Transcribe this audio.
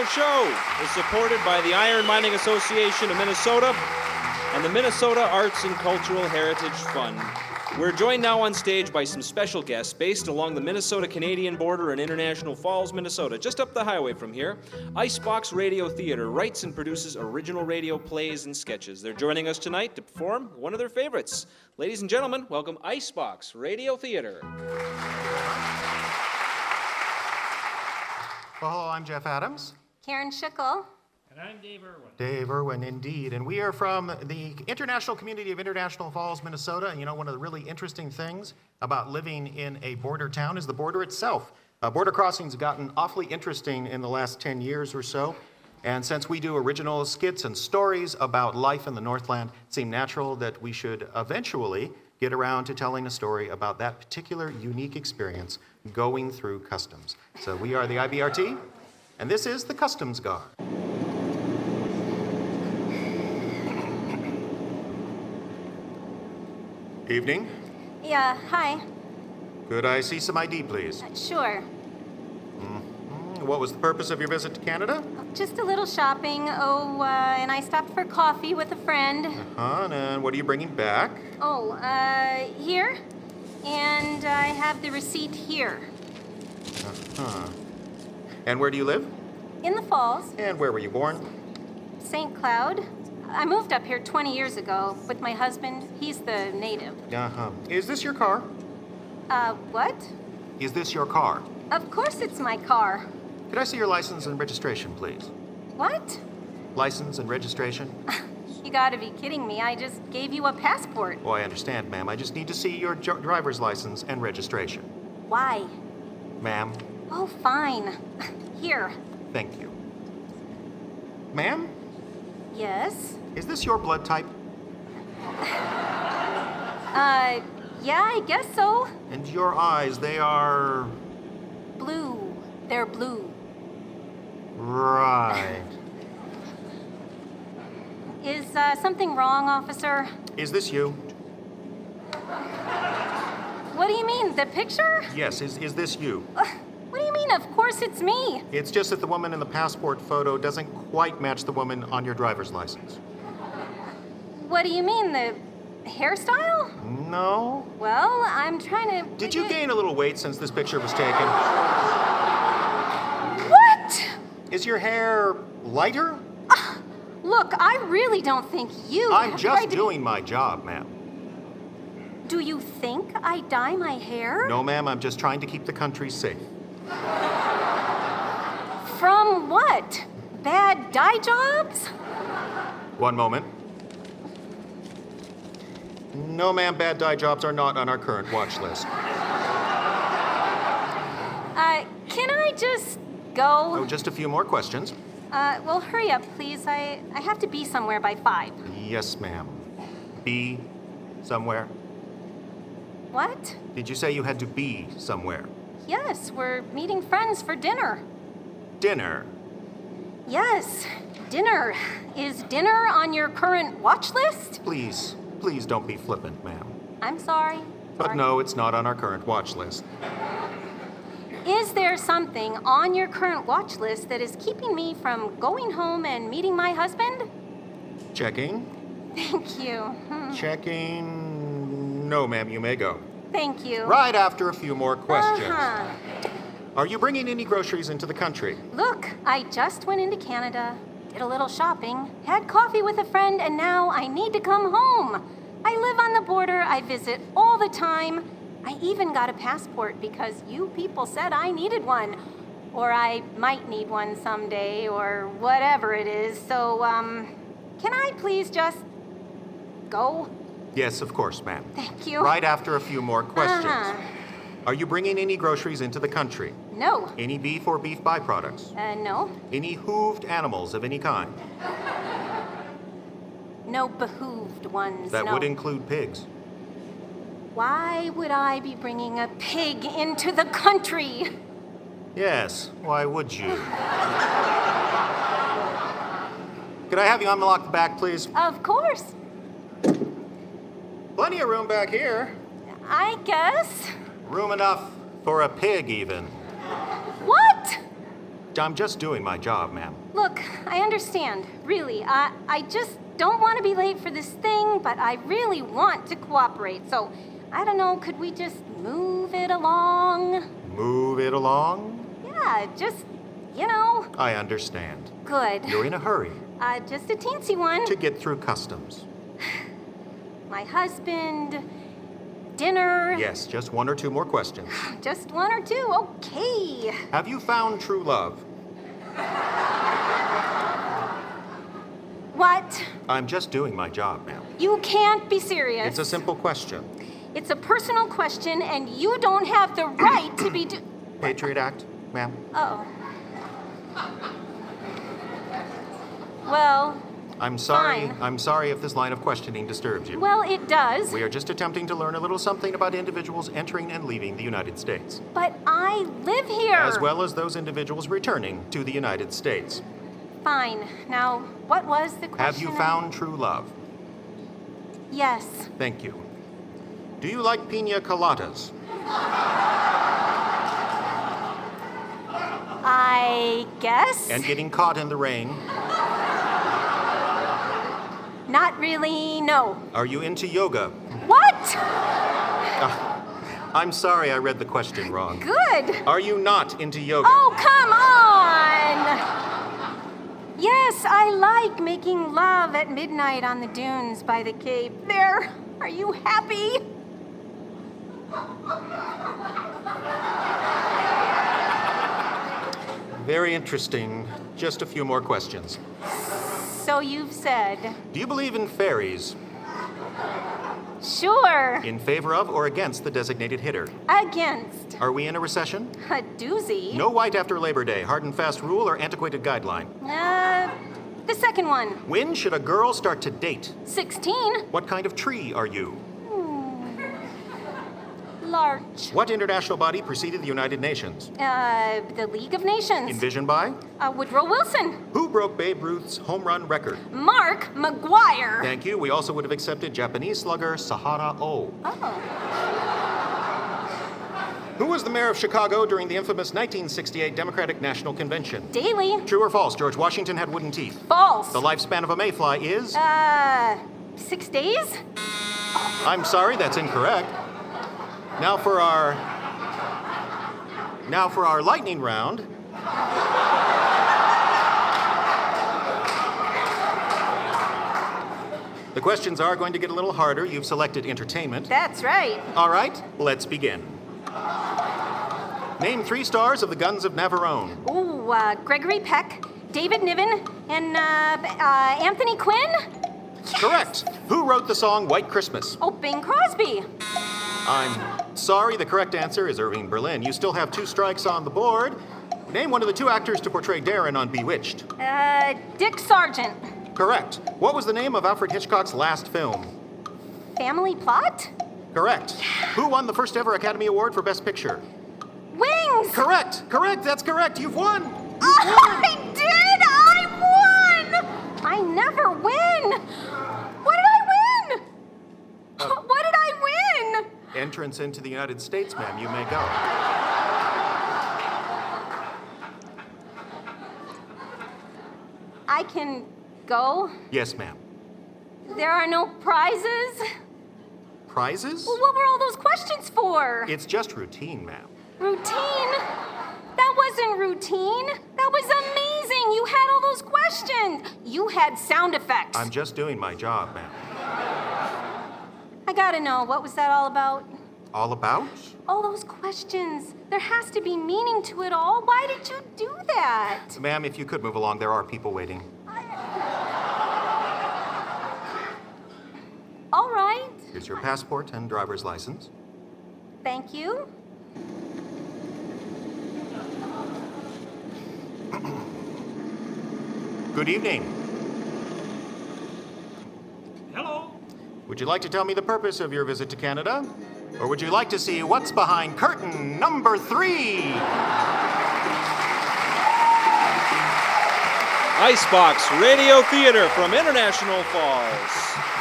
Our show is supported by the Iron Mining Association of Minnesota and the Minnesota Arts and Cultural Heritage Fund. We're joined now on stage by some special guests based along the Minnesota-Canadian border in International Falls, Minnesota, just up the highway from here. Icebox Radio Theater writes and produces original radio plays and sketches. They're joining us tonight to perform one of their favorites. Ladies and gentlemen, welcome Icebox Radio Theater. Well, hello, I'm Jeff Adams. Karen Schickel. And I'm Dave Irwin. Dave Irwin, indeed. And we are from the international community of International Falls, Minnesota. And you know, one of the really interesting things about living in a border town is the border itself. Border crossings have gotten awfully interesting in the last 10 years or so. And since we do original skits and stories about life in the Northland, it seemed natural that we should eventually get around to telling a story about that particular unique experience going through customs. So we are the IBRT, and this is the Customs Guard. Evening. Yeah, hi. Could I see some ID, please? Sure. What was the purpose of your visit to Canada? Just a little shopping. And I stopped for coffee with a friend. And what are you bringing back? Here. And I have the receipt here. And where do you live? In the Falls. And where were you born? St. Cloud. I moved up here 20 years ago with my husband. He's the native. Is this your car? What? Is this your car? Of course it's my car. Could I see your license and registration, please? What? License and registration? You gotta be kidding me. I just gave you a passport. Oh, I understand, ma'am. I just need to see your driver's license and registration. Why? Ma'am? Oh, fine. Here. Thank you. Ma'am? Yes? Is this your blood type? Yeah, I guess so. And your eyes, they are... Blue. They're blue. Right. Is something wrong, officer? Is this you? What do you mean, the picture? Yes, is this you? What do you mean, of course it's me? It's just that the woman in the passport photo doesn't quite match the woman on your driver's license. What do you mean, the hairstyle? No. Well, I'm trying to... Did you gain a little weight since this picture was taken? What? Is your hair lighter? Look, I really don't think you... I'm just doing my job, ma'am. Do you think I dye my hair? No, ma'am, I'm just trying to keep the country safe. From what? Bad dye jobs? One moment. No, ma'am, bad dye jobs are not on our current watch list. Can I just go? Oh, just a few more questions. Well, hurry up, please. I have to be somewhere by 5. Yes, ma'am. Be somewhere? What? Did you say you had to be somewhere? Yes, we're meeting friends for dinner. Dinner? Yes, dinner. Is dinner on your current watch list? Please don't be flippant, ma'am. I'm sorry. But no, it's not on our current watch list. Is there something on your current watch list that is keeping me from going home and meeting my husband? Checking. Thank you. Checking. No, ma'am, you may go. Thank you. Right after a few more questions. Uh-huh. Are you bringing any groceries into the country? Look, I just went into Canada, did a little shopping, had coffee with a friend, and now I need to come home. I live on the border, I visit all the time. I even got a passport because you people said I needed one. Or I might need one someday, or whatever it is. So, can I please just go? Yes, of course, ma'am. Thank you. Right after a few more questions. Uh-huh. Are you bringing any groceries into the country? No. Any beef or beef byproducts? No. Any hooved animals of any kind? No behooved ones, That no. would include pigs. Why would I be bringing a pig into the country? Yes, why would you? Could I have you unlock the back, please? Of course. Plenty of room back here. I guess. Room enough for a pig, even. What? I'm just doing my job, ma'am. Look, I understand. Really, I just don't want to be late for this thing, but I really want to cooperate. So, I don't know, could we just move it along? Move it along? Yeah, just, you know. I understand. Good. You're in a hurry Just a teensy one. to get through customs. My husband, dinner. Yes, just one or two more questions. Just one or two, okay. Have you found true love? What? I'm just doing my job, ma'am. You can't be serious. It's a simple question. It's a personal question, and you don't have the right to be Patriot Act, ma'am. Oh. Well, I'm sorry. Fine. I'm sorry if this line of questioning disturbs you. well, it does. We are just attempting to learn a little something about individuals entering and leaving the United States, But I live here. as well as those individuals returning to the United States. Fine. Now, what was the question? Have you found true love? Yes. Thank you. Do you like pina coladas? I guess. And getting caught in the rain? Not really, no. Are you into yoga? What? I'm sorry I read the question wrong. Good. Are you not into yoga? Oh, come on! Yes, I like making love at midnight on the dunes by the Cape. There, are you happy? Very interesting. Just a few more questions. So you've said. Do you believe in fairies? Sure. In favor of or against the designated hitter? Against. Are we in a recession? A doozy. No white after Labor Day, hard and fast rule or antiquated guideline? The second one. When should a girl start to date? 16. What kind of tree are you? Large. What international body preceded the United Nations? The League of Nations. Envisioned by? Woodrow Wilson. Who broke Babe Ruth's home run record? Mark McGuire. Thank you. We also would have accepted Japanese slugger Sahara O. Oh. Who was the mayor of Chicago during the infamous 1968 Democratic National Convention? Daley. True or false? George Washington had wooden teeth. False. The lifespan of a mayfly is? 6 days? I'm sorry, that's incorrect. Now for our lightning round. The questions are going to get a little harder. You've selected entertainment. That's right. All right, let's begin. Name 3 stars of the Guns of Navarone. Ooh, Gregory Peck, David Niven, and Anthony Quinn? Yes. Correct. Who wrote the song White Christmas? Oh, Bing Crosby. I'm sorry, the correct answer is Irving Berlin. You still have 2 strikes on the board. Name one of the 2 actors to portray Darren on Bewitched. Dick Sargent. Correct. What was the name of Alfred Hitchcock's last film? Family Plot? Correct. Who won the first ever Academy Award for Best Picture? Wings! Correct. Correct. That's correct. You've won. I did! I won! I never win! What did I win? What did I win? Entrance into the United States, ma'am. You may go. I can go? Yes, ma'am. There are no prizes? Prizes? Well, what were all those questions for? It's just routine, ma'am. Routine? That wasn't routine. That was amazing. You had all those questions. You had sound effects. I'm just doing my job, ma'am. I gotta know, what was that all about? All about? All those questions. There has to be meaning to it all. Why did you do that? Ma'am, if you could move along, there are people waiting. All right. Here's your passport and driver's license. Thank you. Good evening. Hello. Would you like to tell me the purpose of your visit to Canada? Or would you like to see what's behind curtain number 3? Icebox Radio Theater from International Falls.